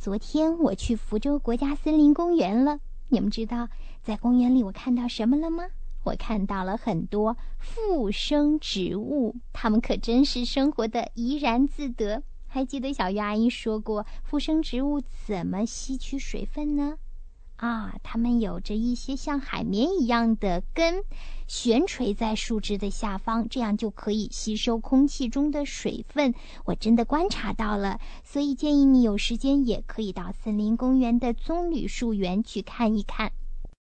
昨天我去福州国家森林公园了，你们知道在公园里我看到什么了吗？我看到了很多附生植物，它们可真是生活的怡然自得。还记得小鱼阿姨说过，附生植物怎么吸取水分呢？它们有着一些像海绵一样的根，悬垂在树枝的下方，这样就可以吸收空气中的水分。我真的观察到了，所以建议你有时间也可以到森林公园的棕榈树园去看一看。